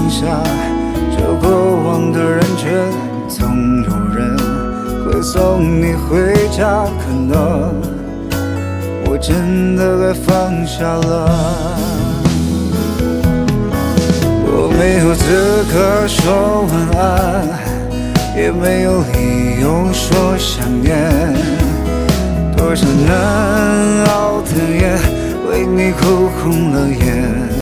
下这过往的人群，总有人会送你回家。可能我真的该放下了，我没有资格说晚安，也没有理由说想念。多少难熬的夜，为你哭红了眼。